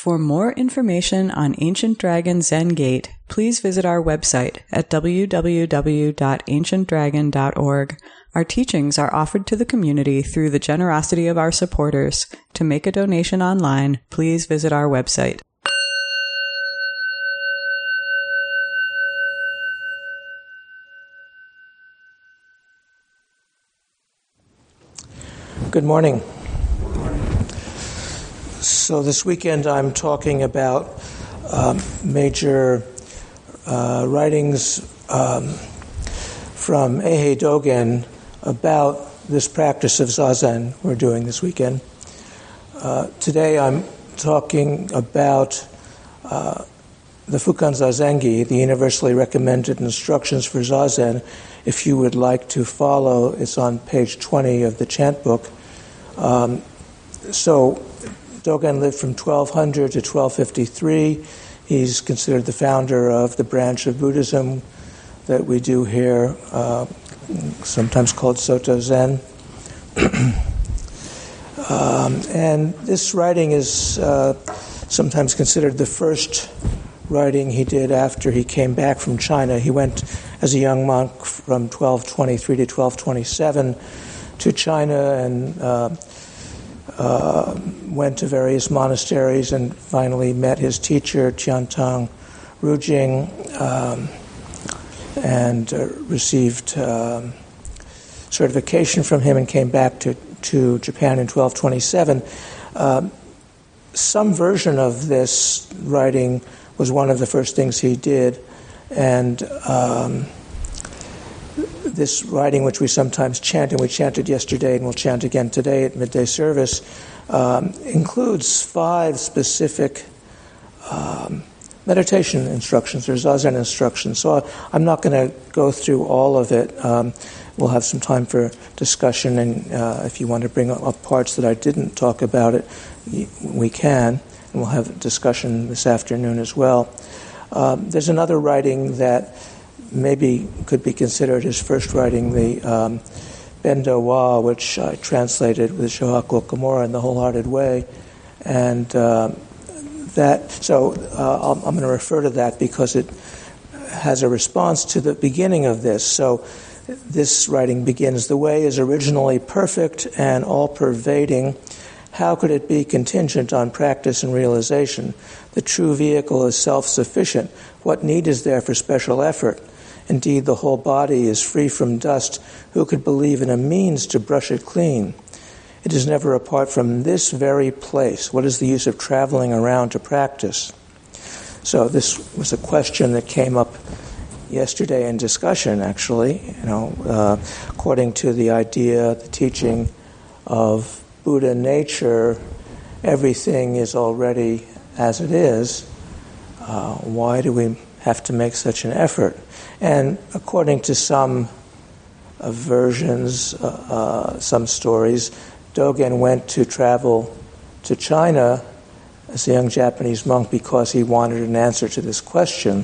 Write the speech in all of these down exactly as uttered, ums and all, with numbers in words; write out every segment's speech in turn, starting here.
For more information on Ancient Dragon Zen Gate, please visit our website at w w w dot ancient dragon dot org. Our teachings are offered to the community through the generosity of our supporters. To make a donation online, please visit our website. Good morning. So this weekend I'm talking about um, major uh, writings um, from Eihei Dogen about this practice of Zazen we're doing this weekend. Uh, today I'm talking about uh, the Fukan Zazengi, the universally recommended instructions for Zazen. If you would like to follow, it's on page twenty of the chant book. Um, so Dogen lived from twelve hundred to twelve fifty-three. He's considered the founder of the branch of Buddhism that we do here, uh, sometimes called Soto Zen. um, and this writing is uh, sometimes considered the first writing he did after he came back from China. He went as a young monk from twelve twenty-three to twelve twenty-seven to China and uh, uh, went to various monasteries and finally met his teacher, Tiantang Rujing, um, and uh, received um, certification from him and came back to, to Japan in twelve twenty-seven. Uh, some version of this writing was one of the first things he did, and um, this writing, which we sometimes chant, and we chanted yesterday and we'll chant again today at midday service, um, includes five specific um, meditation instructions or Zazen instructions. So I'm not going to go through all of it. Um, we'll have some time for discussion, and uh, if you want to bring up parts that I didn't talk about it, we can. And we'll have a discussion this afternoon as well. Um, there's another writing that maybe could be considered his first writing, the um, Bendo Wa, which I translated with Shohaku Okumura in The Wholehearted Way. And uh, that, so uh, I'm going to refer to that because it has a response to the beginning of this. So this writing begins, "The way is originally perfect and all-pervading. How could it be contingent on practice and realization? The true vehicle is self-sufficient. What need is there for special effort? Indeed, the whole body is free from dust. Who could believe in a means to brush it clean? It is never apart from this very place. What is the use of traveling around to practice?" So this was a question that came up yesterday in discussion, actually. You know, uh, according to the idea, the teaching of Buddha nature, everything is already as it is. Uh, why do we have to make such an effort? And according to some uh, versions, uh, uh, some stories, Dogen went to travel to China as a young Japanese monk because he wanted an answer to this question.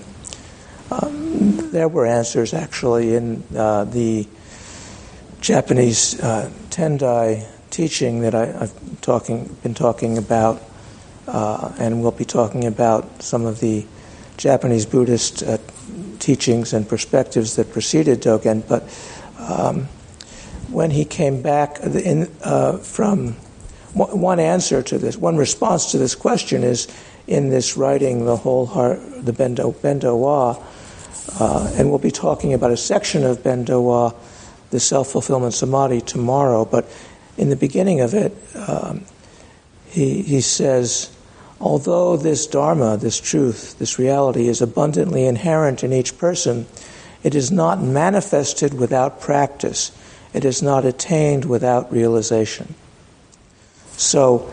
Um, there were answers actually in uh, the Japanese uh, Tendai teaching that I, I've talking, been talking about, uh, and we'll be talking about some of the Japanese Buddhist uh, teachings and perspectives that preceded Dogen. But um, when he came back in, uh, from one answer to this, one response to this question is in this writing, the whole heart, the Bendo Bendo Wa, uh, and we'll be talking about a section of Bendo Wa, the self-fulfillment samadhi, tomorrow. But in the beginning of it, um, he he says, although this dharma, this truth, this reality is abundantly inherent in each person, it is not manifested without practice. It is not attained without realization. So,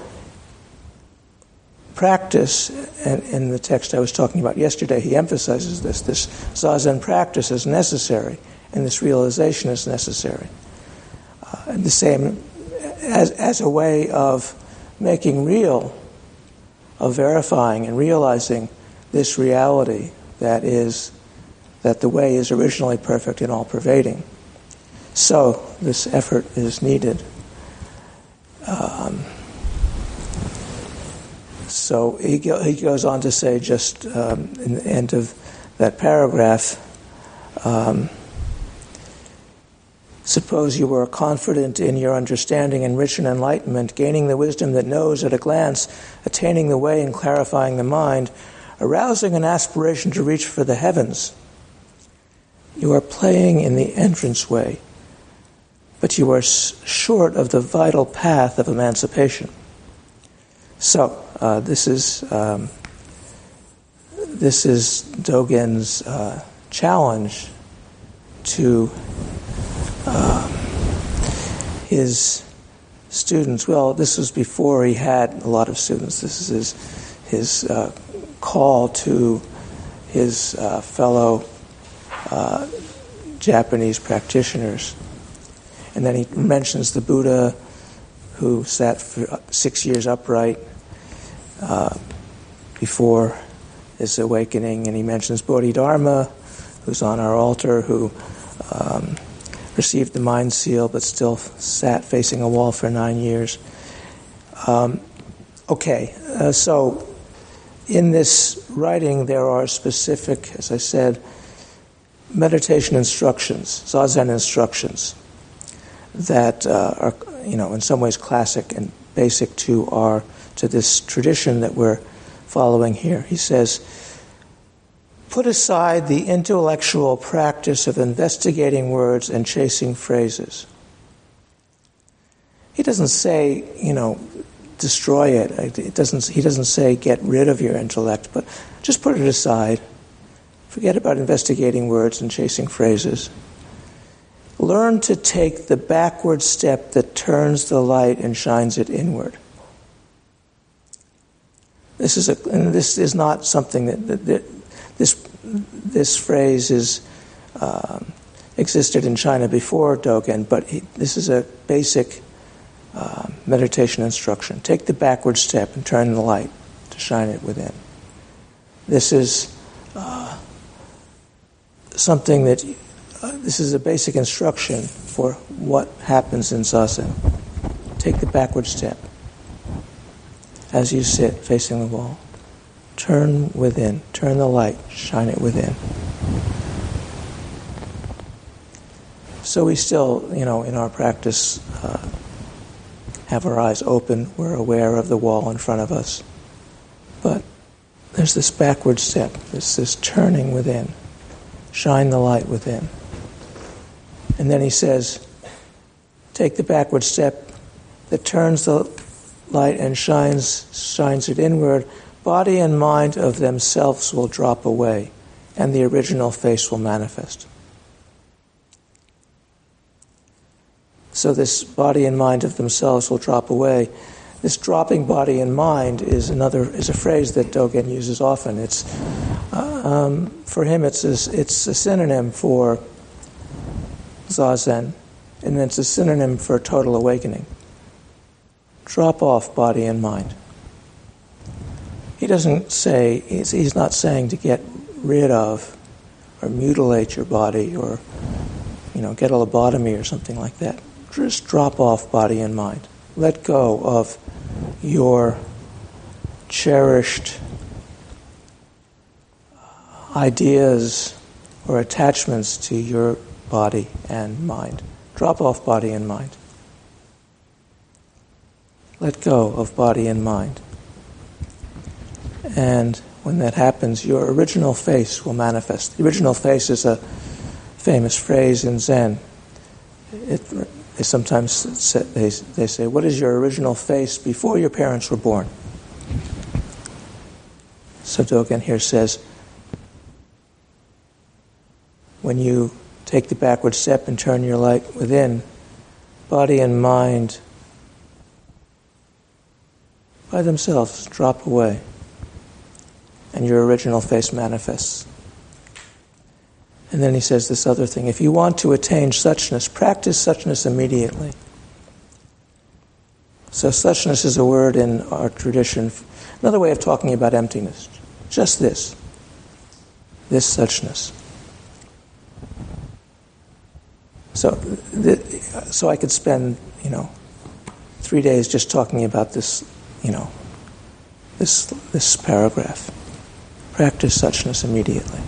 practice, and in the text I was talking about yesterday, he emphasizes this, this Zazen practice is necessary, and this realization is necessary. Uh, and the same as, as a way of making real, of verifying and realizing this reality that is, that the way is originally perfect and all-pervading. So, this effort is needed. Um, so he, go, he goes on to say, just um, in the end of that paragraph, um, suppose you were confident in your understanding and rich in enlightenment, gaining the wisdom that knows at a glance, attaining the way and clarifying the mind, arousing an aspiration to reach for the heavens. You are playing in the entranceway, but you are s- short of the vital path of emancipation. So, uh, this is um, this is Dogen's uh, challenge to uh, his students. Well, this was before he had a lot of students. This is his his uh, call to his uh, fellow uh, Japanese practitioners. And then he mentions the Buddha who sat for six years upright uh, before his awakening, and he mentions Bodhidharma, who's on our altar, who um, received the mind seal but still sat facing a wall for nine years. Um, okay, uh, so in this writing there are specific, as I said, meditation instructions, Zazen instructions, that uh, are, you know, in some ways classic and basic to our to this tradition that we're following here. He says, put aside the intellectual practice of investigating words and chasing phrases. He doesn't say, you know, destroy it. It doesn't. He doesn't say get rid of your intellect, but just put it aside. Forget about investigating words and chasing phrases. Learn to take the backward step that turns the light and shines it inward. This is a, and this is not something that, that, that this this phrase is um, existed in China before Dogen, but he, this is a basic uh, meditation instruction. Take the backward step and turn the light to shine it within. This is uh, something that. Uh, this is a basic instruction for what happens in Zazen. Take the backward step. As you sit facing the wall, turn within, turn the light, shine it within. So we still, you know, in our practice, uh, have our eyes open, we're aware of the wall in front of us. But there's this backward step, there's this turning within, shine the light within. And then he says, take the backward step that turns the light and shines shines it inward. Body and mind of themselves will drop away, and the original face will manifest. So this body and mind of themselves will drop away. This dropping body and mind is another is a phrase that Dogen uses often. It's uh, um, for him it's a, it's a synonym for Zazen, and it's a synonym for total awakening. Drop off body and mind. He doesn't say, he's, he's not saying to get rid of or mutilate your body or, you know, get a lobotomy or something like that. Just drop off body and mind. Let go of your cherished ideas or attachments to your body and mind. Drop off body and mind. Let go of body and mind. And when that happens, your original face will manifest. The original face is a famous phrase in Zen. It, they sometimes say, they, they say, what is your original face before your parents were born? So Dogen here says, when you take the backward step and turn your light within, body and mind by themselves drop away, and your original face manifests. And then he says this other thing, if you want to attain suchness, practice suchness immediately. So suchness is a word in our tradition, another way of talking about emptiness. Just this. This suchness. So, th- so I could spend, you know, three days just talking about this, you know, this this paragraph. Practice suchness immediately.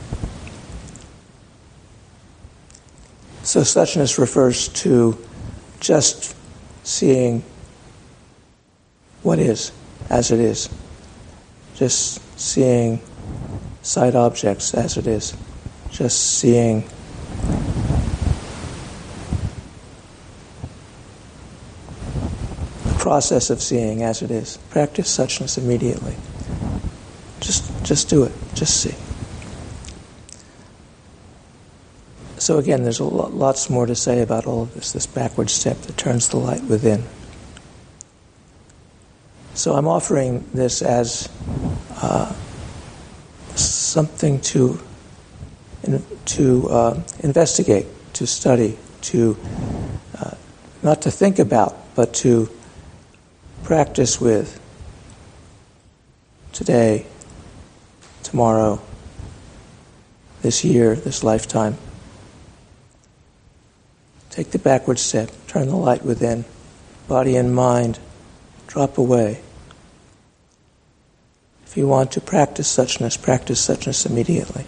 So suchness refers to just seeing what is as it is. Just seeing sight objects as it is. Just seeing the process of seeing as it is. Practice suchness immediately. Just just do it. Just see. So again, there's a lot, lots more to say about all of this, this backward step that turns the light within. So I'm offering this as uh, something to in, to uh, investigate, to study, to uh, not to think about, but to practice with today, tomorrow, this year, this lifetime. Take the backward step, turn the light within, body and mind, drop away. If you want to practice suchness, practice suchness immediately.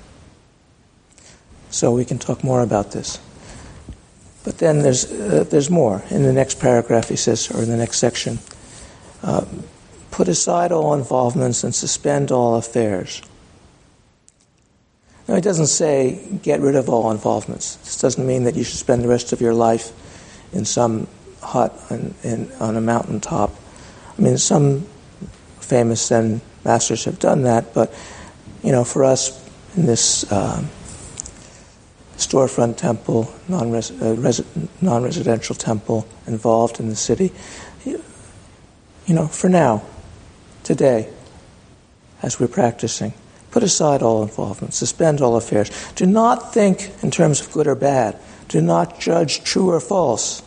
So we can talk more about this. But then there's uh, there's more. In the next paragraph he says, or in the next section, uh, put aside all involvements and suspend all affairs. Now, he doesn't say get rid of all involvements. This doesn't mean that you should spend the rest of your life in some hut in, in, on a mountaintop. I mean, some famous Zen masters have done that, but, you know, for us in this uh, storefront temple, non-res- uh, res- non-residential temple involved in the city, you, you know, for now, today, as we're practicing, put aside all involvement, suspend all affairs. Do not think in terms of good or bad. Do not judge true or false.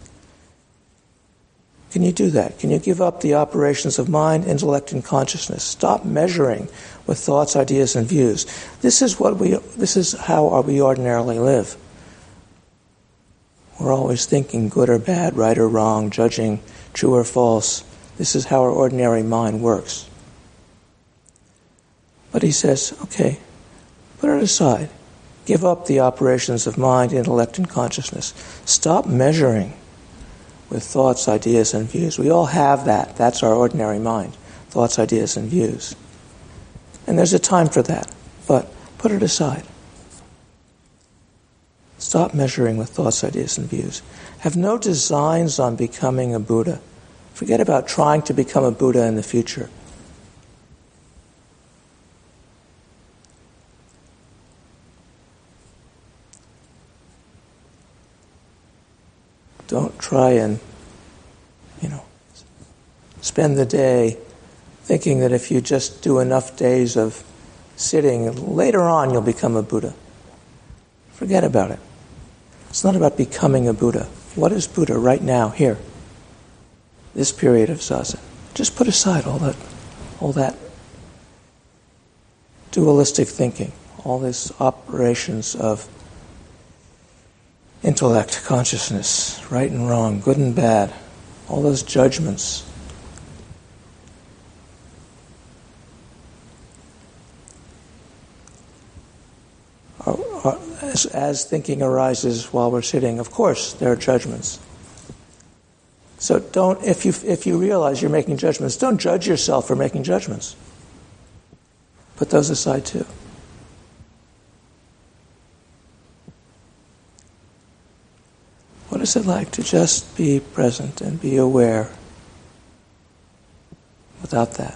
Can you do that? Can you give up the operations of mind, intellect, and consciousness? Stop measuring with thoughts, ideas, and views. This is what we. This is how we ordinarily live. We're always thinking good or bad, right or wrong, judging true or false. This is how our ordinary mind works. But he says, okay, put it aside. Give up the operations of mind, intellect, and consciousness. Stop measuring with thoughts, ideas, and views. We all have that. That's our ordinary mind. Thoughts, ideas, and views. And there's a time for that. But put it aside. Stop measuring with thoughts, ideas, and views. Have no designs on becoming a Buddha. Forget about trying to become a Buddha in the future. Don't try and, you know, spend the day thinking that if you just do enough days of sitting, later on you'll become a Buddha. Forget about it. It's not about becoming a Buddha. What is Buddha right now, here? This period of zazen. Just put aside all that, all that dualistic thinking, all these operations of intellect, consciousness, right and wrong, good and bad, all those judgments. Are, are, as, as thinking arises while we're sitting, of course, there are judgments. So don't, if you if you realize you're making judgments, don't judge yourself for making judgments. Put those aside too. What is it like to just be present and be aware without that?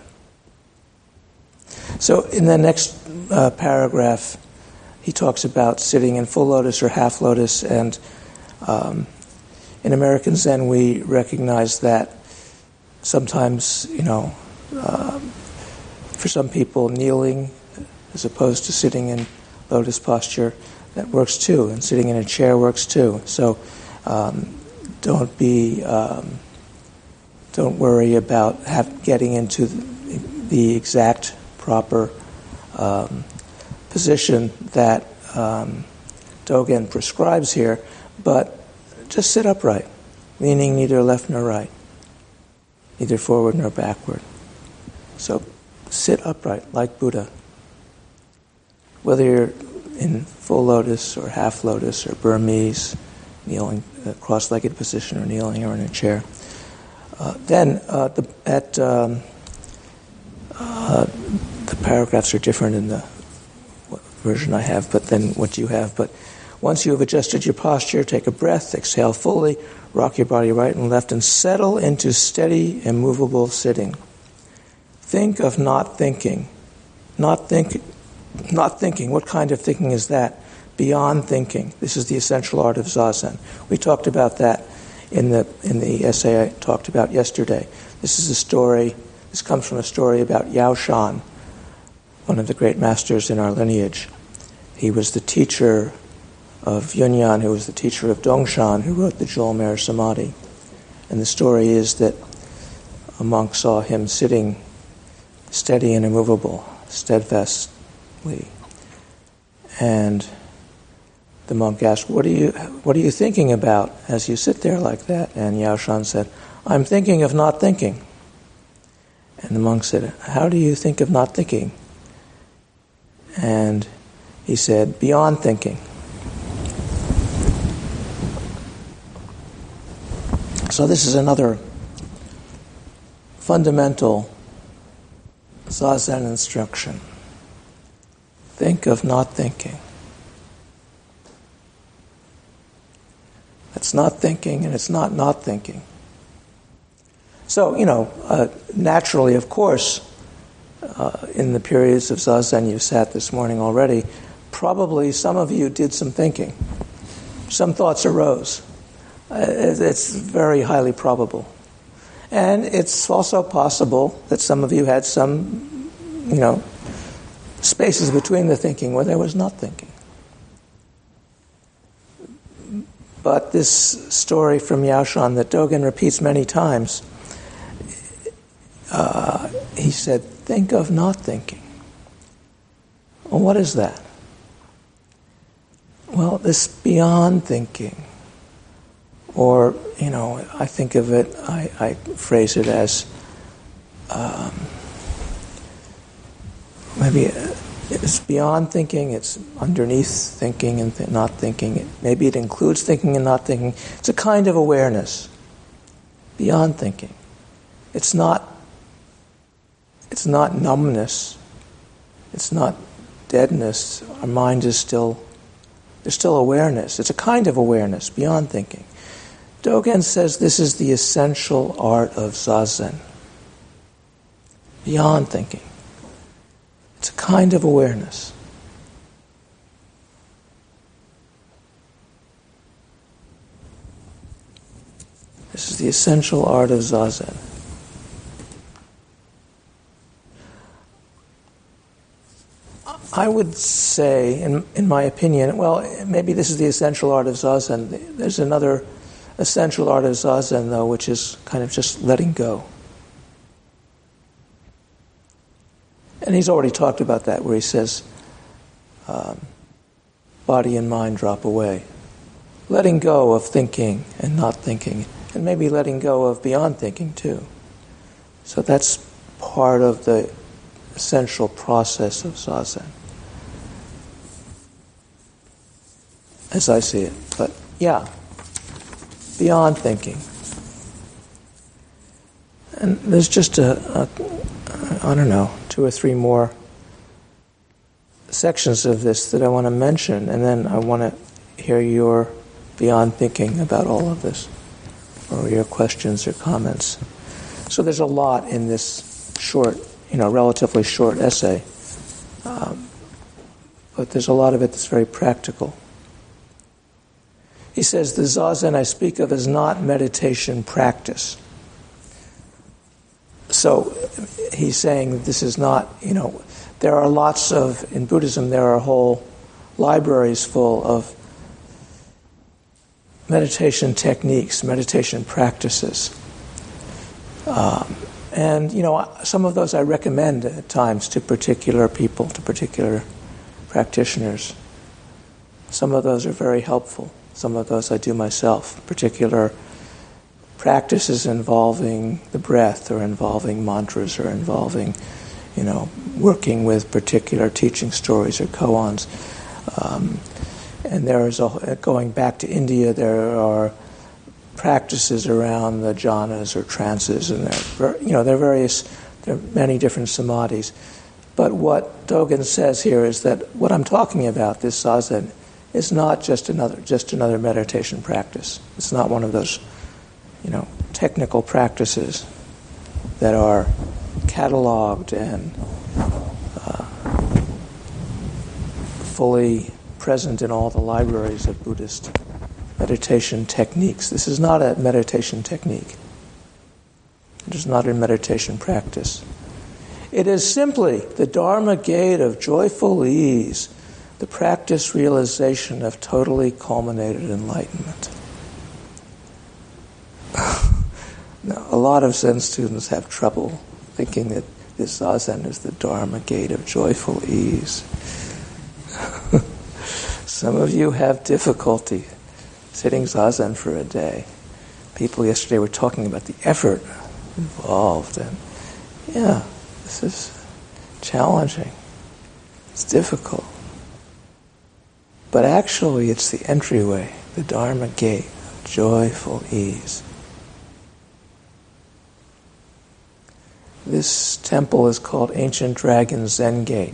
So in the next uh, paragraph, he talks about sitting in full lotus or half lotus, and um, in American Zen we recognize that sometimes, you know, uh, for some people kneeling as opposed to sitting in lotus posture, that works too, and sitting in a chair works too. So Um, don't be, um, don't worry about have, getting into the, the exact proper um, position that um, Dogen prescribes here, but just sit upright, leaning neither left nor right, neither forward nor backward. So sit upright like Buddha. Whether you're in full lotus or half lotus or Burmese, kneeling, uh, cross-legged position or kneeling or in a chair. Uh, then uh, the, at um, uh, the paragraphs are different in the version I have, but then what you have. But once you have adjusted your posture, take a breath, exhale fully, rock your body right and left, and settle into steady, immovable sitting. Think of not thinking. Not think, not thinking. What kind of thinking is that? Beyond thinking. This is the essential art of Zazen. We talked about that in the in the essay I talked about yesterday. This is a story. This comes from a story about Yao Shan, one of the great masters in our lineage. He was the teacher of Yunyan, who was the teacher of Dongshan, who wrote the Jewel-Mer Samadhi. And the story is that a monk saw him sitting steady and immovable, steadfastly. And the monk asked, what are you what are you thinking about as you sit there like that? And Yao Shan said, I'm thinking of not thinking. And the monk said, how do you think of not thinking? And he said, beyond thinking. So this is another fundamental Zazen instruction. Think of not thinking. It's not thinking, and it's not not thinking. So, you know, uh, naturally, of course, uh, in the periods of Zazen you sat this morning already, probably some of you did some thinking. Some thoughts arose. Uh, it's very highly probable. And it's also possible that some of you had some, you know, spaces between the thinking where there was not thinking. But this story from Yao Shan that Dogen repeats many times, uh, he said, think of not thinking. Well, what is that? Well, this beyond thinking. Or, you know, I think of it, I, I phrase it as um, maybe it's beyond thinking, it's underneath thinking and th- not thinking. Maybe it includes thinking and not thinking. It's a kind of awareness, beyond thinking. It's not, it's not numbness. It's not deadness. Our mind is still, there's still awareness. It's a kind of awareness, beyond thinking. Dogen says this is the essential art of Zazen. Beyond thinking. It's a kind of awareness. This is the essential art of Zazen. I would say, in, in my opinion, well, maybe this is the essential art of Zazen. There's another essential art of Zazen, though, which is kind of just letting go. And he's already talked about that, where he says, um, body and mind drop away. Letting go of thinking and not thinking, and maybe letting go of beyond thinking, too. So that's part of the essential process of Zazen, as I see it. But, yeah, beyond thinking. And there's just a, a, I don't know, two or three more sections of this that I want to mention, and then I want to hear your beyond thinking about all of this, or your questions or comments. So there's a lot in this short, you know, relatively short essay, um, but there's a lot of it that's very practical. He says, the Zazen I speak of is not meditation practice. So he's saying that this is not, you know, there are lots of, in Buddhism, there are whole libraries full of meditation techniques, meditation practices. Um, and, you know, some of those I recommend at times to particular people, to particular practitioners. Some of those are very helpful. Some of those I do myself, particular practices involving the breath or involving mantras or involving, you know, working with particular teaching stories or koans. Um, and there is a, going back to India, there are practices around the jhanas or trances, and there, you know, there are various, there are many different samadhis. But what Dogen says here is that what I'm talking about, this zazen, is not just another just another meditation practice. It's not one of those, you know, technical practices that are cataloged and uh, fully present in all the libraries of Buddhist meditation techniques. This is not a meditation technique. It is not a meditation practice. It is simply the Dharma gate of joyful ease, the practice realization of totally culminated enlightenment. Now, a lot of Zen students have trouble thinking that this zazen is the Dharma gate of joyful ease. Some of you have difficulty sitting zazen for a day. People yesterday were talking about the effort involved, and yeah, this is challenging. It's difficult. But actually, it's the entryway, the Dharma gate of joyful ease. This temple is called Ancient Dragon Zen Gate.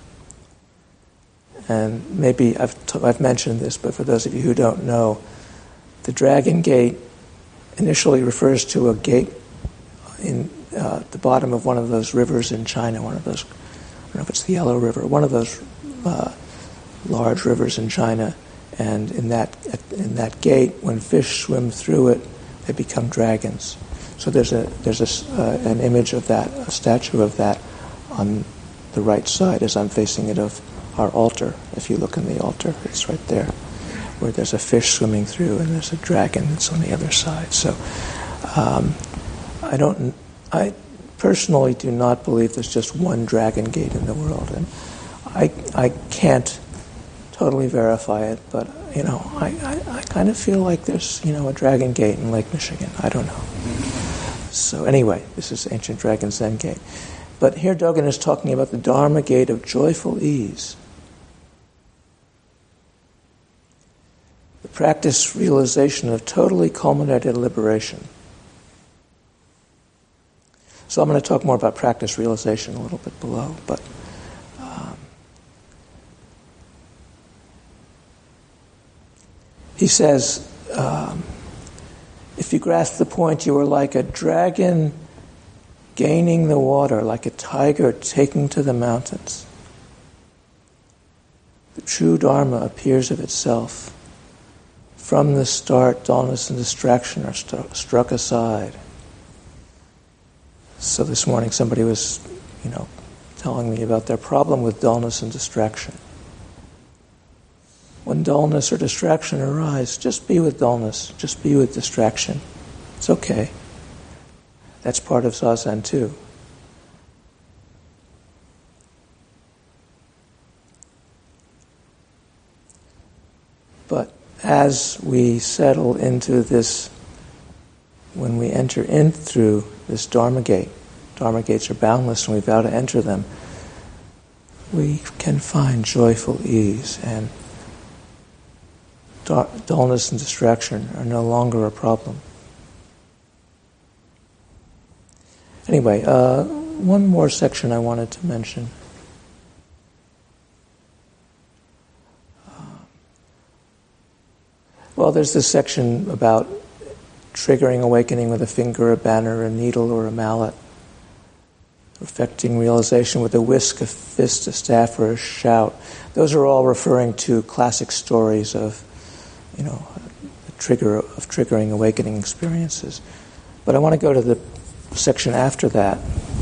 And maybe I've, t- I've mentioned this, but for those of you who don't know, the Dragon Gate initially refers to a gate in uh, the bottom of one of those rivers in China, one of those, I don't know if it's the Yellow River, one of those uh, large rivers in China. And in that in that gate, when fish swim through it, they become dragons. So there's a there's a, uh, an image of that, a statue of that on the right side as I'm facing it of our altar. If you look in the altar, it's right there, where there's a fish swimming through and there's a dragon that's on the other side. So um, I don't, I personally do not believe there's just one dragon gate in the world, and I I can't totally verify it, but you know, I, I, I kind of feel like there's, you know, a dragon gate in Lake Michigan. I don't know. So anyway, this is Ancient Dragon Zen Gate. But here Dogen is talking about the Dharma gate of joyful ease. The practice realization of totally culminated liberation. So I'm going to talk more about practice realization a little bit below, but um, he says, um, if you grasp the point, you are like a dragon gaining the water, like a tiger taking to the mountains. The true Dharma appears of itself. From the start, dullness and distraction are st- struck aside. So this morning somebody was, you know, telling me about their problem with dullness and distraction. When dullness or distraction arise, just be with dullness, just be with distraction. It's okay. That's part of zazen too. But as we settle into this, when we enter in through this Dharma gate, Dharma gates are boundless and we vow to enter them, we can find joyful ease, and dullness and distraction are no longer a problem. Anyway, uh, one more section I wanted to mention. Uh, well, there's this section about triggering awakening with a finger, a banner, a needle, or a mallet. Perfecting realization with a whisk, a fist, a staff, or a shout. Those are all referring to classic stories of, you know, the trigger of triggering awakening experiences. But I want to go to the section after that.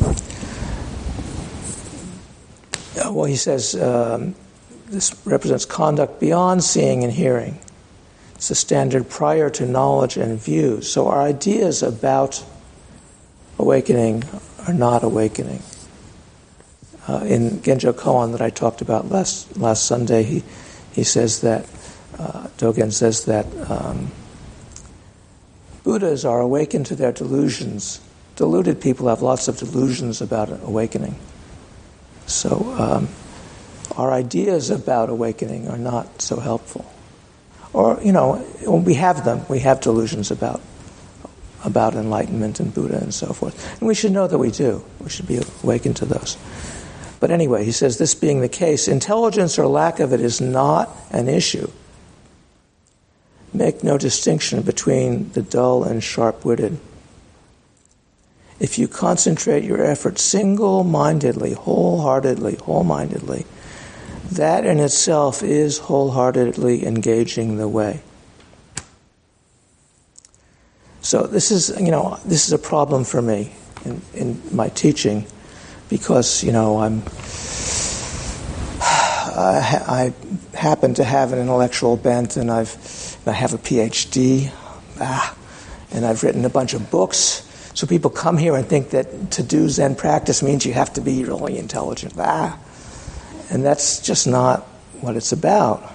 Well, he says um, this represents conduct beyond seeing and hearing. It's a standard prior to knowledge and views. So our ideas about awakening are not awakening. Uh, in Genjo Koan that I talked about last last Sunday, he he says that uh, Dogen says that um, Buddhas are awakened to their delusions. Deluded people have lots of delusions about awakening. So um, our ideas about awakening are not so helpful. Or, you know, we have them. We have delusions about about enlightenment and Buddha and so forth. And we should know that we do. We should be awakened to those. But anyway, he says, this being the case, intelligence or lack of it is not an issue. Make no distinction between the dull and sharp-witted. If you concentrate your effort single-mindedly, wholeheartedly, whole-mindedly, that in itself is wholeheartedly engaging the way. So this is, you know, this is a problem for me in, in my teaching, because, you know, I'm I, ha- I happen to have an intellectual bent, and I've I have a P H D, ah, and I've written a bunch of books. So people come here and think that to do Zen practice means you have to be really intelligent, ah, and that's just not what it's about.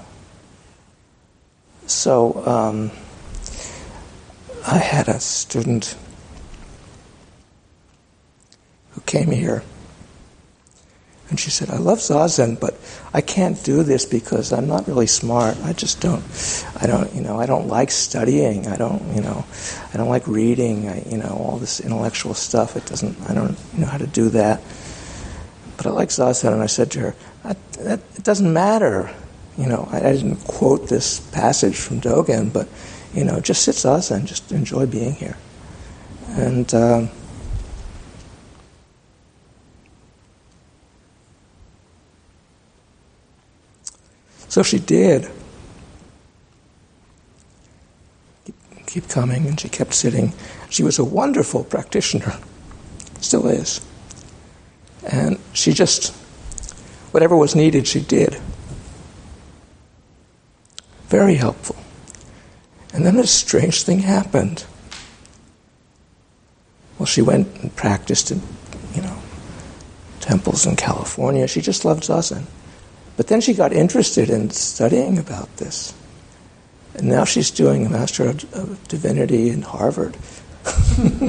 So. Um, I had a student who came here, and she said, I love Zazen, but I can't do this because I'm not really smart. I just don't, I don't, you know, I don't like studying. I don't, you know, I don't like reading, I, you know, all this intellectual stuff. It doesn't, I don't know how to do that. But I like Zazen, and I said to her, that, that, it doesn't matter. You know, I, I didn't quote this passage from Dogen, but you know, just sit zazen, just enjoy being here. And um, so she did. Keep, keep coming, and she kept sitting. She was a wonderful practitioner, still is. And she just, whatever was needed, she did. Very helpful. And then a strange thing happened. Well, she went and practiced in, you know, temples in California. She just loved Zazen. But then she got interested in studying about this. And now she's doing a Master of, of Divinity in Harvard. you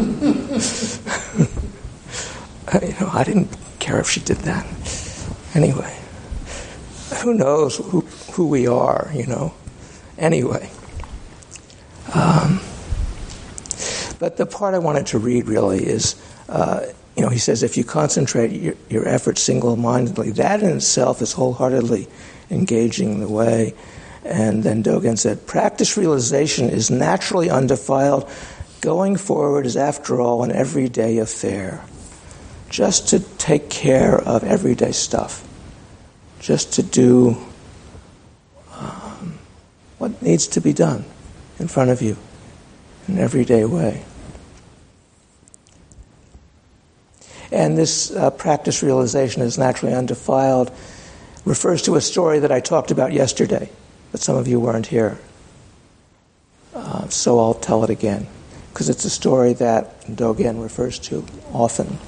know, I didn't care if she did that. Anyway, who knows who, who we are, you know? Anyway. Um, but the part I wanted to read really is, uh, you know, he says, if you concentrate your, your efforts single-mindedly, that in itself is wholeheartedly engaging the way. And then Dogen said, practice realization is naturally undefiled. Going forward is, after all, an everyday affair. Just to take care of everyday stuff. Just to do um, what needs to be done in front of you in an everyday way. And this uh, practice realization is naturally undefiled refers to a story that I talked about yesterday, but some of you weren't here. Uh, so I'll tell it again, because it's a story that Dogen refers to often.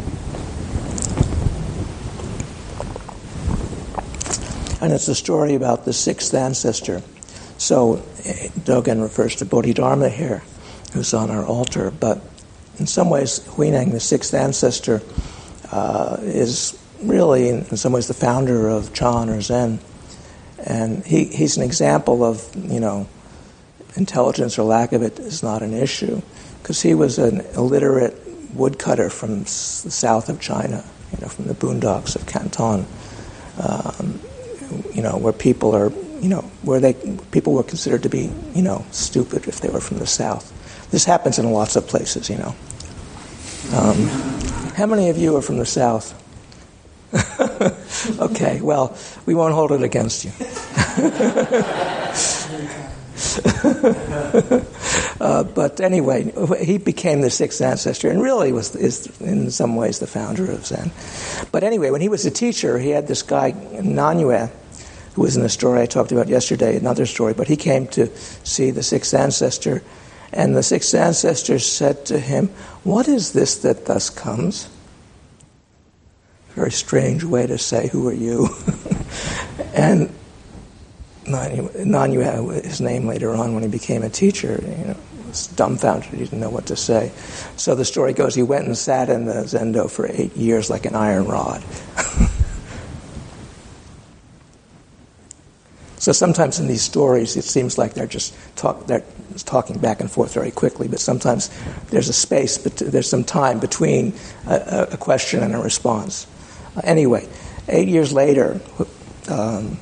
And it's a story about the sixth ancestor. So Dogen refers to Bodhidharma here, who's on our altar. But in some ways, Huineng, the sixth ancestor, uh, is really, in, in some ways, the founder of Chan or Zen. And he, he's an example of, you know, intelligence or lack of it is not an issue. Because he was an illiterate woodcutter from s- the south of China, you know, from the boondocks of Canton, um, you know, where people are, you know, where they people were considered to be, you know, stupid if they were from the South. This happens in lots of places, you know. Um, how many of you are from the South? Okay, well, we won't hold it against you. uh, but anyway, he became the sixth ancestor, and really was is in some ways the founder of Zen. But anyway, when he was a teacher, he had this guy Nanyue, who was in the story I talked about yesterday, another story, but he came to see the sixth ancestor, and the sixth ancestor said to him, "What is this that thus comes?" Very strange way to say, "Who are you?" And Nanyue, his name later on when he became a teacher, you know, was dumbfounded. He didn't know what to say. So the story goes, he went and sat in the zendo for eight years like an iron rod. So sometimes in these stories, it seems like they're just talk, they're talking back and forth very quickly, but sometimes there's a space, but there's some time between a, a question and a response. Uh, anyway, eight years later, um,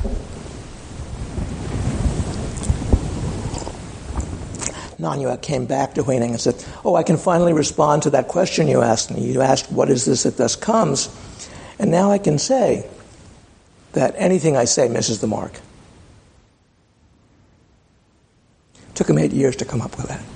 Nanyue came back to Huineng and said, oh, I can finally respond to that question you asked me. You asked, what is this that thus comes? And now I can say that anything I say misses the mark. Took him eight years to come up with that.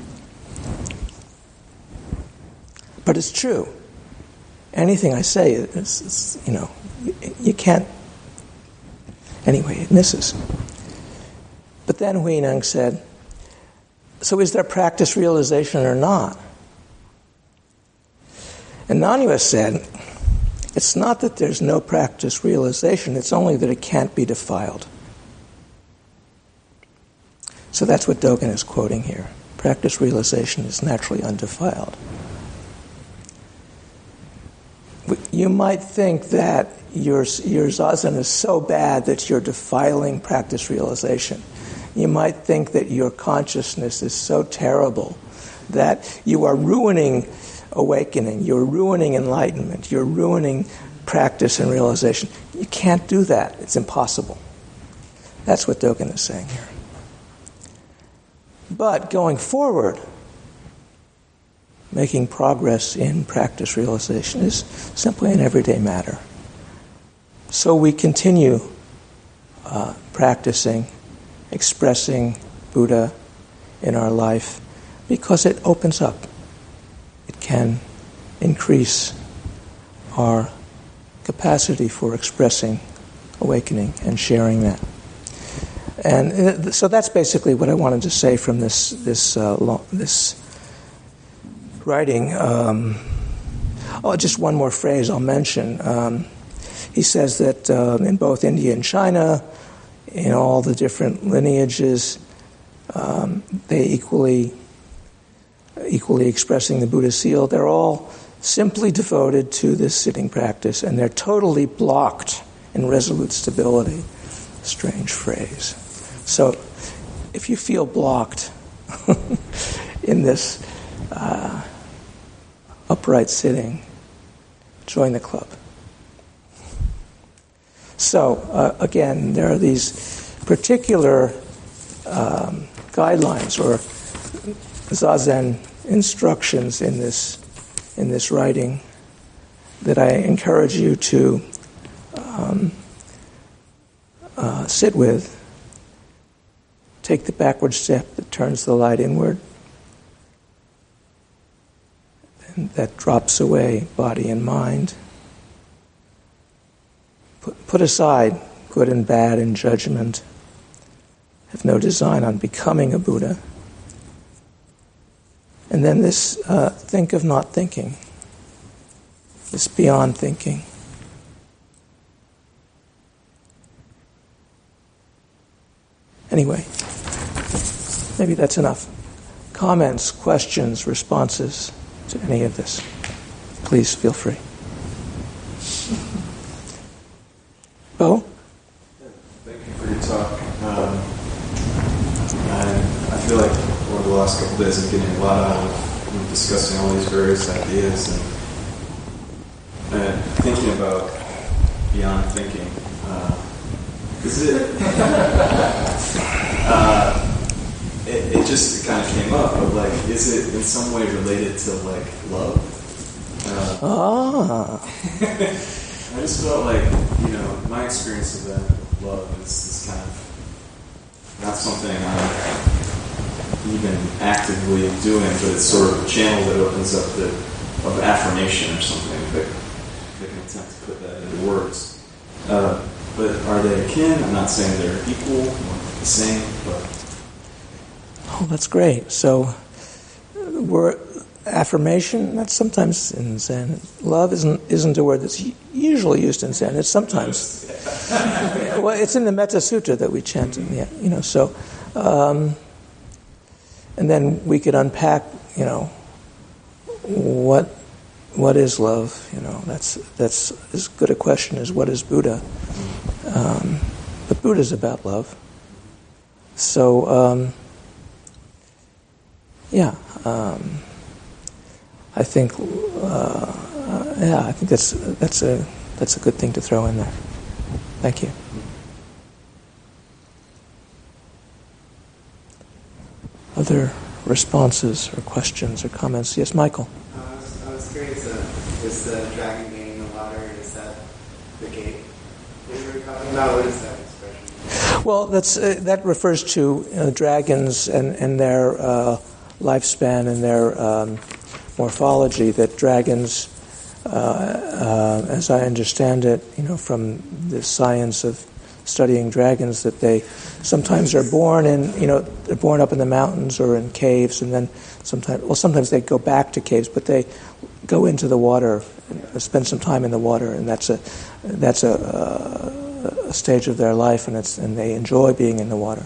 But it's true. Anything I say, is, is, you know, you, you can't. Anyway, it misses. But then Huineng said, so is there practice realization or not? And Nanyue said, it's not that there's no practice realization, it's only that it can't be defiled. So that's what Dogen is quoting here. Practice realization is naturally undefiled. You might think that your, your zazen is so bad that you're defiling practice realization. You might think that your consciousness is so terrible that you are ruining awakening, you're ruining enlightenment, you're ruining practice and realization. You can't do that. It's impossible. That's what Dogen is saying here. But going forward, making progress in practice realization is simply an everyday matter. So we continue uh, practicing, expressing Buddha in our life because it opens up. It can increase our capacity for expressing awakening and sharing that. And so that's basically what I wanted to say from this this uh, long, this writing. Um, oh, just one more phrase I'll mention. Um, he says that uh, in both India and China, in all the different lineages, um, they equally equally expressing the Buddha seal. They're all simply devoted to this sitting practice, and they're totally blocked in resolute stability. Strange phrase. So if you feel blocked in this uh, upright sitting, join the club. So uh, again, there are these particular um, guidelines or zazen instructions in this in this writing that I encourage you to um, uh, sit with. Take the backward step that turns the light inward, and that drops away body and mind. Put, put aside good and bad and judgment. Have no design on becoming a Buddha. And then this uh, think of not thinking, this beyond thinking. Anyway, maybe that's enough. Comments, questions, responses to any of this? Please feel free. Bo? Thank you for your talk. Um, I, I feel like over the last couple of days I'm getting a lot out of you know, discussing all these various ideas and, and thinking about beyond thinking. Uh, is it, uh, it? It just kind of came up, but like, is it in some way related to like love? Uh, ah. I just felt like, you know, my experience of that love is, is kind of not something I'm even actively doing, but it's sort of a channel that opens up the, of affirmation or something, if I, if I can attempt to put that into words. Uh, but are they akin? I'm not saying they're equal or the same, but... Oh, that's great. So, we're... affirmation, that's sometimes in Zen. Love isn't isn't a word that's usually used in Zen. It's sometimes. Well, it's in the Metta Sutta that we chant. Yeah, you know. So, um, and then we could unpack, you know, what what is love? You know, that's that's as good a question as what is Buddha. Um, but Buddha's about love. So, um, yeah, um, I think, uh, yeah, I think that's that's a that's a good thing to throw in there. Thank you. Other responses or questions or comments? Yes, Michael. Uh, I, was, I was curious. Uh, is the dragon getting the water? Is that the gate that you were talking about? What is that expression? Well, that's uh, that refers to uh, dragons and and their uh, lifespan and their um, morphology. That dragons, uh, uh, as I understand it, you know, from the science of studying dragons, that they sometimes are born in, you know, they're born up in the mountains or in caves, and then sometimes, well, sometimes they go back to caves, but they go into the water, and spend some time in the water, and that's a that's a, a, a stage of their life, and it's and they enjoy being in the water.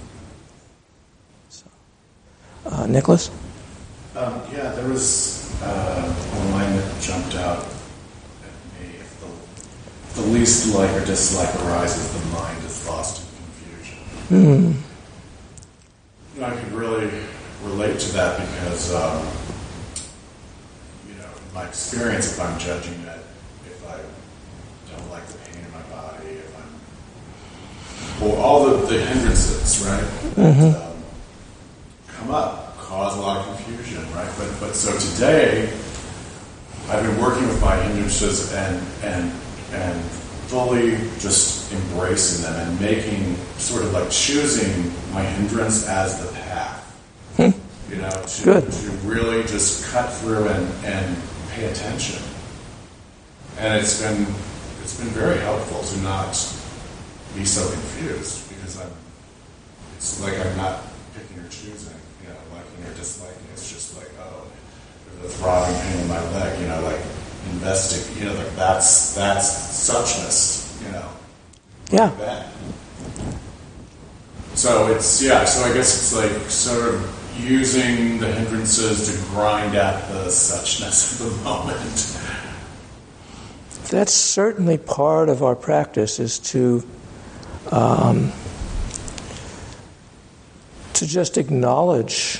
So, uh, Nicholas? Um, yeah, there was uh, a line that jumped out at me. If the, the least like or dislike arises, the mind is lost in confusion. Mm. You know, I could really relate to that because, um, you know, in my experience, if I'm judging it, if I don't like the pain in my body, if I'm... Well, all the, the hindrances, right, Mm-hmm. that um, come up cause a lot of confusion, right? But but so today, I've been working with my hindrances and and and fully just embracing them and making, sort of like choosing my hindrance as the path. Hmm. You know, to, Good. to really just cut through and, and pay attention. And it's been it's been very helpful to not be so confused because I'm it's like I'm not picking or choosing, you know, liking or disliking. It's just like, oh, there's a throbbing pain in my leg, you know, like investing, you know, like that's that's suchness, you know. Yeah. Like that. So it's yeah, so I guess it's like sort of using the hindrances to grind at the suchness of the moment. That's certainly part of our practice, is to um, to just acknowledge,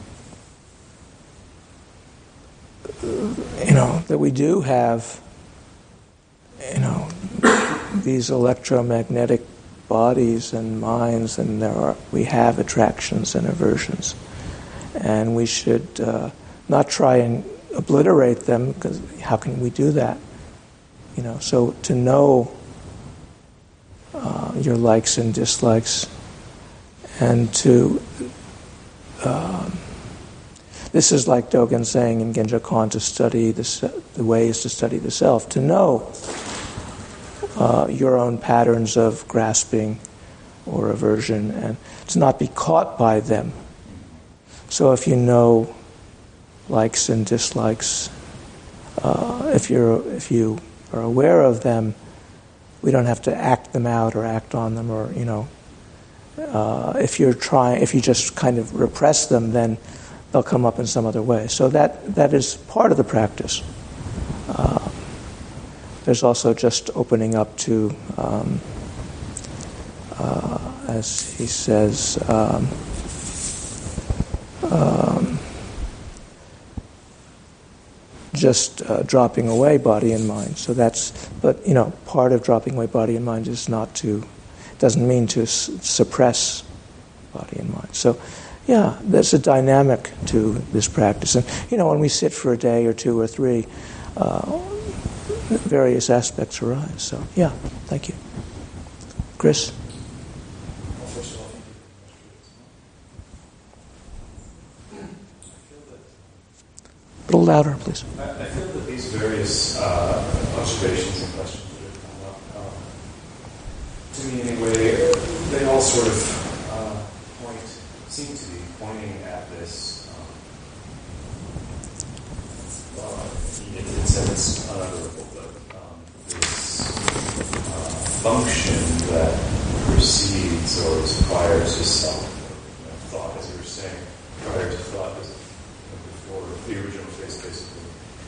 you know, that we do have, you know, these electromagnetic bodies and minds, and there are we have attractions and aversions, and we should uh, not try and obliterate them, because how can we do that? You know, so to know uh, your likes and dislikes, and to um, this is like Dogen saying in Genjo Khan, to study the se- the way is to study the self, to know uh, your own patterns of grasping or aversion, and to not be caught by them. So if you know likes and dislikes, uh, if you're if you are aware of them, we don't have to act them out or act on them, or you know, uh, if you're trying, if you just kind of repress them, then they'll come up in some other way. So that that is part of the practice. Uh, there's also just opening up to, um, uh, as he says, um, um, just uh, dropping away body and mind. So that's, but you know, part of dropping away body and mind is not to, doesn't mean to s- suppress body and mind. So, yeah, there's a dynamic to this practice. And, you know, when we sit for a day or two or three, uh, various aspects arise. So, yeah, thank you. Chris? A little louder, please. I, I feel that these various uh, observations and questions that have come up, um, to me anyway, they all sort of uh, point, seem to be pointing at this, um, uh, in a sense, unutterable, but um, this uh, function that precedes or is prior to self, or, you know, thought, as you were saying, prior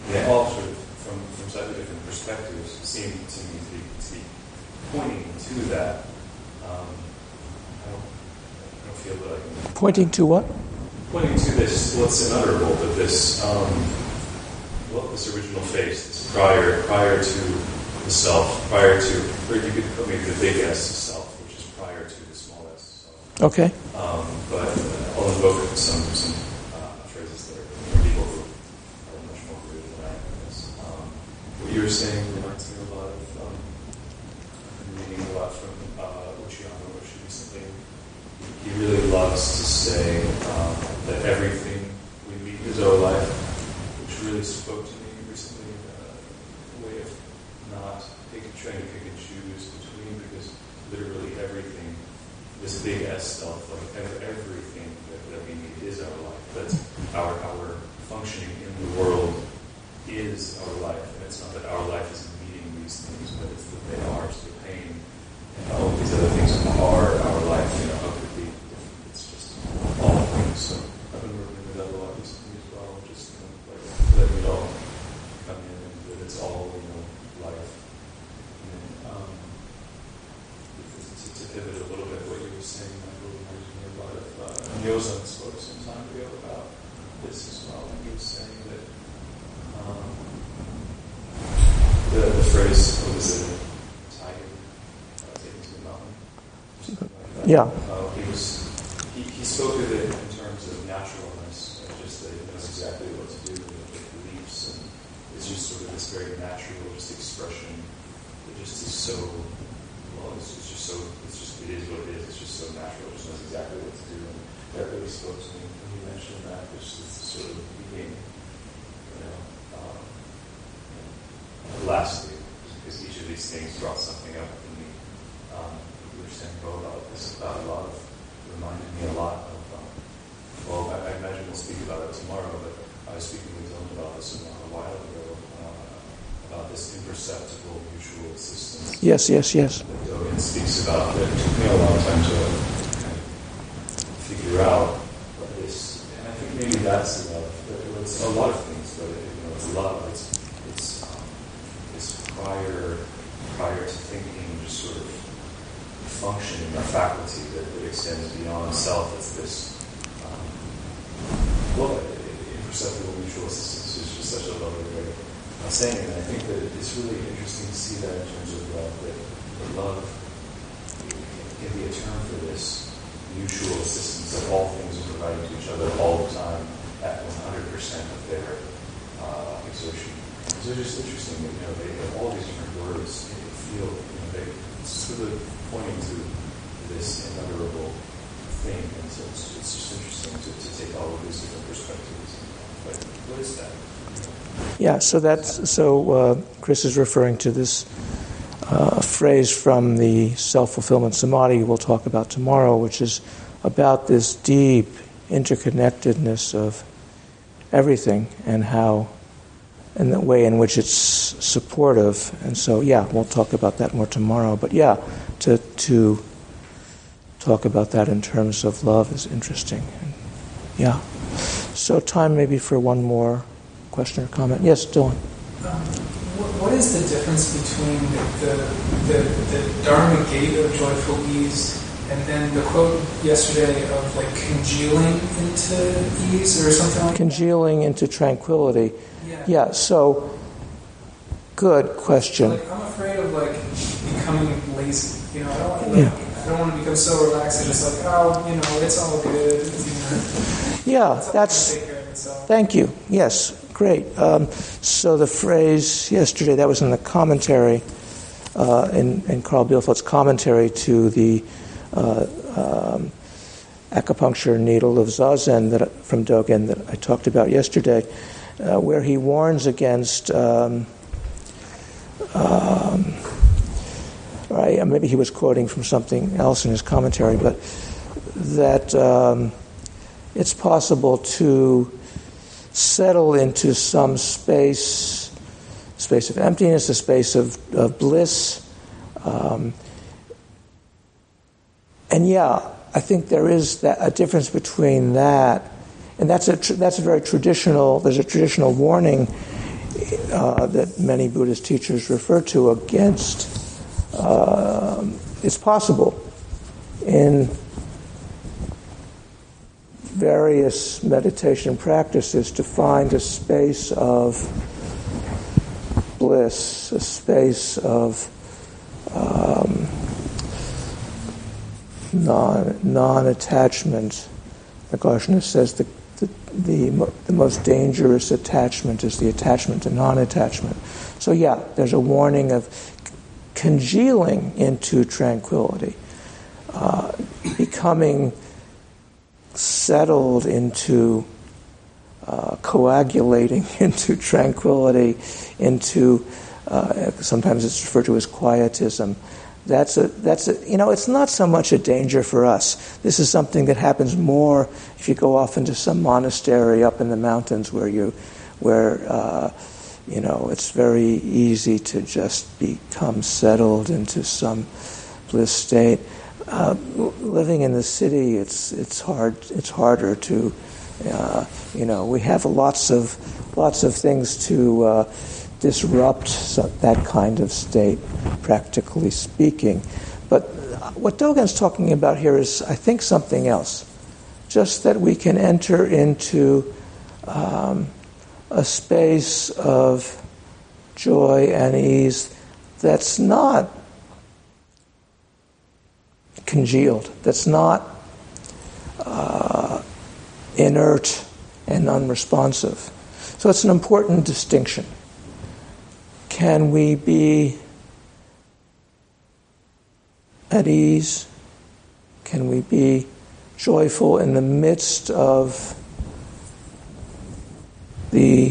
they all sort of, from, from slightly different perspectives, seem to me to be, to be pointing to that. Um, I, don't, I don't feel that I can... Pointing to what? Pointing to this, well, it's unutterable, but this, um, well, this original face, this prior, prior to the self, prior to, or you could put maybe the big S self, which is prior to the small S self. Okay. Um, but uh, I'll invoke some, some uh, phrases that are from people who are much more rooted than I am in this. Um, what you were saying reminds me a lot of, um, I'm reading a lot from uh, Luciano Roshi recently. He really loves to say um, that everything we meet is our life, which really spoke to me recently. Uh, a way of not pick, trying to pick and choose between, because literally everything, this big S self, like everything that, that we need is our life. That our our functioning in the world is our life, and it's not that our life is meeting these things, but it's that they are. So pain and all of these other things are our life. You know, how could it be different? It's just all things. So I've been working with that a lot recently as well, just you know, like letting it all come in, and that it's all you know life. And um, to, to pivot a little bit, what you were saying, Michael, reminds me a lot of uh, Nyozen spoke some time ago about this as well. And he was saying that um, the, the phrase, what was it, tiger, uh, taken to the mountain, or something like that. Yeah. Uh, he was he, he spoke of it in terms of naturalness, and just that he knows exactly what to do with the beliefs, and it's just sort of this very natural, just expression. It just is so. Well, it's, it's just so. It's just. It is what it is. It's just so natural. It just knows exactly what to do, and that really spoke to me when you mentioned that. Which is sort of being, you know, um, lastly, because each of these things brought something up in me. Um, we were saying Bo about this about love. Reminded me a lot of. Um, well, I, I imagine we'll speak about it tomorrow, but I was speaking with Dylan about this a while ago. Uh, about this imperceptible mutual assistance. Yes, yes, yes. That Dogen speaks about. That it took me a long time to kind of figure out what this. And I think maybe that's love. It's a lot of things, but it, you know, it's love. It's it's um, this prior prior to thinking, just sort of functioning, a faculty that, that extends beyond self. It's this um, well, imperceptible mutual assistance is just such a lovely way of saying it. And I think that it's really interesting to see that in terms of love, that, that love can be a term for this mutual assistance, that all things are providing to each other all the time at one hundred percent of their uh, exertion. So it's just interesting that, you know, they have all these different words, they feel, you know, they, it's sort of pointing to this unutterable thing, and so it's, it's just interesting to, to take all of these different perspectives. But what is that? Yeah, so that's so uh, Chris is referring to this uh, phrase from the self-fulfillment samadhi we'll talk about tomorrow, which is about this deep interconnectedness of everything and how, and the way in which it's supportive. And so, yeah, we'll talk about that more tomorrow. But yeah, to to talk about that in terms of love is interesting. And, yeah. So time maybe for one more question or comment. Yes, Dylan. Um, what, what is the difference between the, the, the, the Dharma gate of joyful ease and then the quote yesterday of like congealing into ease or something like Congealing that? into tranquility. Yeah. Yeah, so good question. Like, I'm afraid of like becoming lazy. You know, I don't want to, Yeah. like, I don't want to become so relaxed and just like, oh, you know, it's all good. You know, Yeah, it's all that's... gonna take care of itself. Thank you. Yes, great. Um, so the phrase yesterday, that was in the commentary, uh, in, in Carl Bielfeld's commentary to the uh, um, acupuncture needle of Zazen that, from Dogen that I talked about yesterday, uh, where he warns against, um, um, right, maybe he was quoting from something else in his commentary, but that um, it's possible to settle into some space, space of emptiness, a space of, of bliss. Um, and yeah, I think there is that, a difference between that, and that's a tr- that's a very traditional. There's a traditional warning uh, that many Buddhist teachers refer to against, uh, it's possible in various meditation practices to find a space of bliss, a space of um, non, non-attachment. Nagarjuna says the, the, the, the most dangerous attachment is the attachment to non-attachment. So yeah, there's a warning of congealing into tranquility, uh, becoming settled into, uh, coagulating into tranquility, into, uh, sometimes it's referred to as quietism. That's a, that's a, you know, it's not so much a danger for us. This is something that happens more if you go off into some monastery up in the mountains where you, where, uh, you know, it's very easy to just become settled into some bliss state. Uh, living in the city, it's it's hard. It's harder to, uh, you know, we have lots of lots of things to uh, disrupt so, that kind of state, practically speaking. But what Dogen's talking about here is, I think, something else. Just that we can enter into um, a space of joy and ease that's not congealed, that's not uh, inert and unresponsive. So it's an important distinction. Can we be at ease? Can we be joyful in the midst of the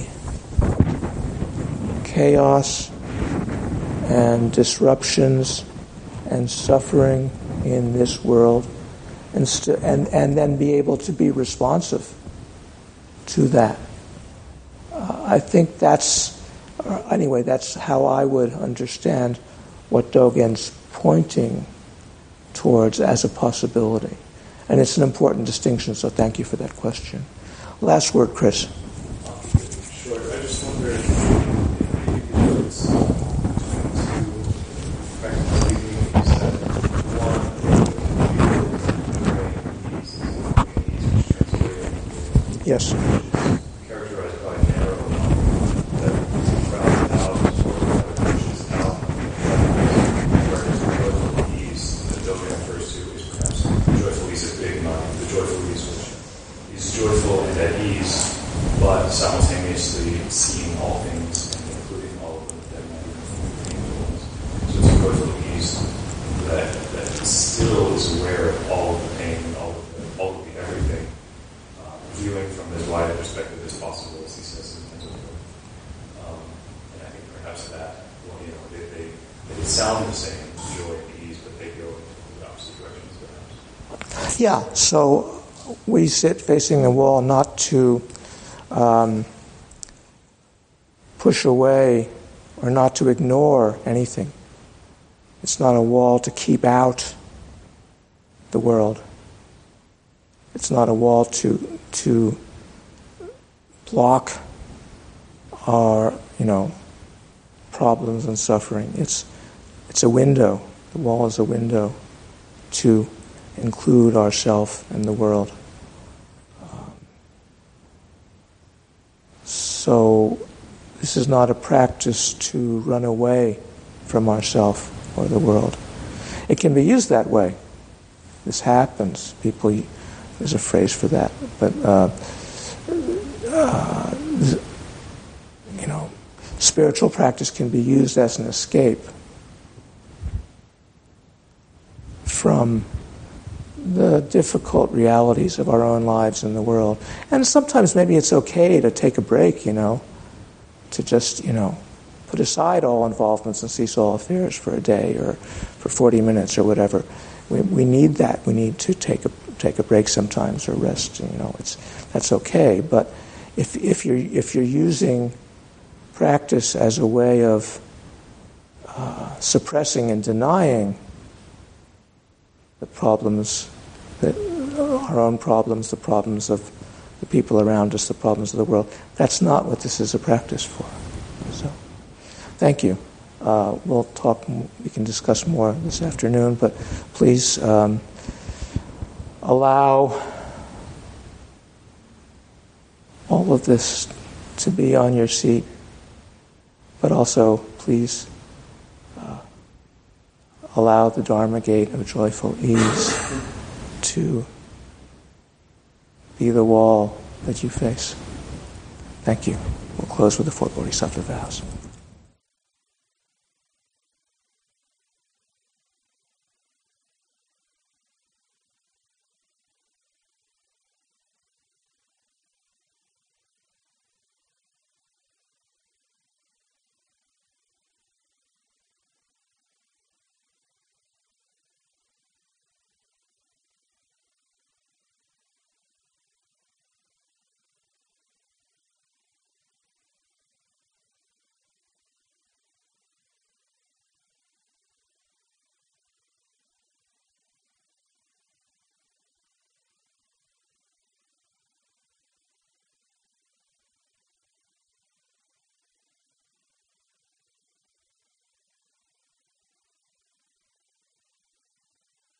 chaos and disruptions and suffering in this world, and, st- and and then be able to be responsive to that? Uh, I think that's, uh, anyway, that's how I would understand what Dogen's pointing towards as a possibility. And it's an important distinction, so thank you for that question. Last word, Chris. Sure. I just wonder if you could notice between two practical readings that one, Yes. characterized by narrow that crowds out or pushes out, whereas joyful ease that Dogen refers to is perhaps joyful ease of big mind, the joyful ease which is joyful and at ease, but simultaneously seeing all things and including all of them that might be painful. So it's a joyful ease that, that still is aware of all of the pain and all of the, all of the everything, uh, viewing from as wide a perspective as possible, as he says in Mental Health. Um, and I think perhaps that, well, you know, they, they, they sound the same, joy and ease, but they go in the opposite directions perhaps. Yeah, so we sit facing the wall not to um, push away or not to ignore anything. It's not a wall to keep out the world. It's not a wall to to block our, you know, problems and suffering. It's it's a window. The wall is a window to include ourself and the world. Um, so this is not a practice to run away from ourself or the world. It can be used that way. This happens. People, there's a phrase for that, but uh, uh, you know, spiritual practice can be used as an escape from the difficult realities of our own lives in the world. And sometimes maybe it's okay to take a break, you know, to just, you know, put aside all involvements and cease all affairs for a day or for forty minutes or whatever. We we need that. We need to take a take a break sometimes or rest. You know, it's that's okay. But if if you're if you're using practice as a way of uh, suppressing and denying the problems, that our own problems, the problems of the people around us, the problems of the world, that's not what this is a practice for. So, thank you. Uh, we'll talk, we can discuss more this afternoon, but please um, allow all of this to be on your seat, but also please uh, allow the Dharma gate of joyful ease to be the wall that you face. Thank you. We'll close with the four Bodhisattva vows.